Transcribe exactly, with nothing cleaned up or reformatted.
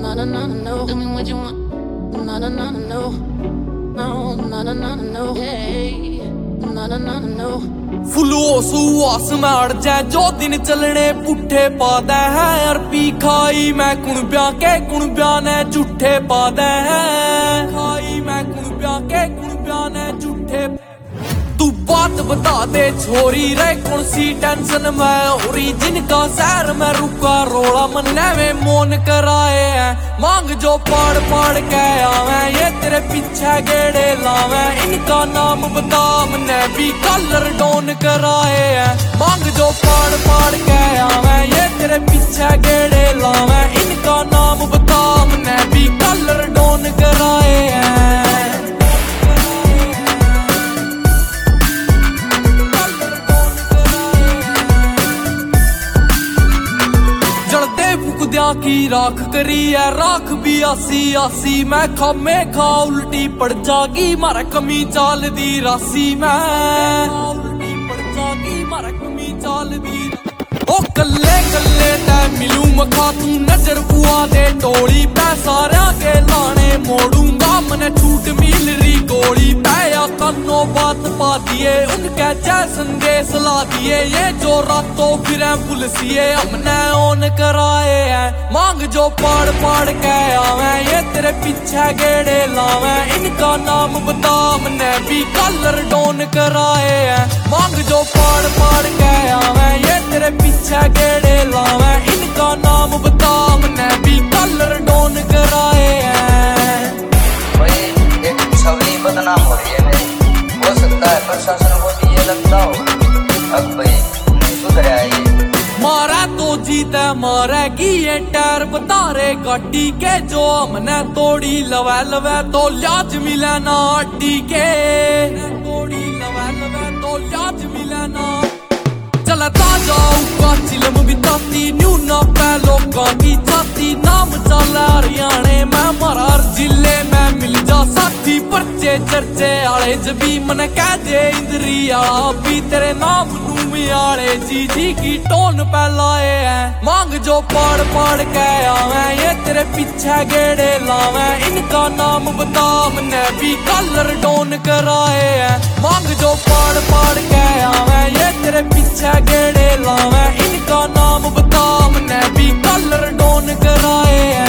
na na na no. Tell me what you want. Na na na no. No, na na na no. Hey, na na na no. फुलोस हुआस में अड़ जाए जो दिन चलने पुट्ठे पादा है यार पी खाई मैं कुण ब्याह के कुण ब्याह ने झूठे पादा है खाई मैं कुण ब्याह के कुण ब्याह ने झूठे तू बात बता दे छोरी रे कौन सी टेंशन में हो रही जिनका शहर में रुका रोड़ा मन्ने में मोन कराए है मांग जो पाड़ पाड़ के आवे ये तेरे पीछे गेड़े लावे इनका नाम बता मन्ने भी कलर डोन कराए है मांग जो पाड़ पाड़ के आवे ये तेरे पीछे गेड़े लावे इनका नाम बता मन्ने भी कलर डोन कराए है की राख करी है राख भी आसी आसी मैं खामे खा उल्टी पड़ जागी मारा कमी चाल दी रासी मैं उल्टी पड़ जागी मारा कमी चाल दी ओ कल्ले कल्ले ते मिलू मखा तू नजर बुआ दे टोली पै सारा के लाने मोड़ूंगा मने छूट मिल रही गोली पैया कन्नो बात पा दिए उनके जय संदेश ला दिए ये जो रातों फिर पुलसिए हमने ओन कराए हैं मांग जो पाड़ पाड़ के आवे ये तेरे पीछे गेड़े लावे इनका नाम बता मने भी कलर डोन कराए हैं मांग जो पाड़ पाड़ के आवे ये तेरे पीछे गेड़े लावे इनका नाम बता मने भी कलर डोन कराए हैं भाई एक छवि बदनाम हो रही है मेरी हो सकता है प्रशासन को भी ये लगता हो अब भाई नहीं सुधर आइए मारा तो जीता मारेगी ये टायर बतारे गाड़ी के जो हमने तोड़ी लवे लवे तो लाज मिले ना अड्डी के तोड़ी लवे लवे तो लाज मिले ना चलता जाऊंगा चिलम बिताती न्यू ना पहलो की छाती नाम चला हरियाणे में मारा जिले में मिल जा साथी पर्चे चर्चे आले जबी मन कह दे इंद्री आला भी तेरे नाम आले जी जी की टोन पहलाए है मांग जो पाड़ पाड़ के आवे ये तेरे पीछे गेड़े लावे इनका नाम बता मने भी कलर डोन कराए है मांग जो पाड़ पाड़ के आवे ये तेरे पीछे गेड़े लावे इनका नाम बता मने भी कलर डोन कराए है।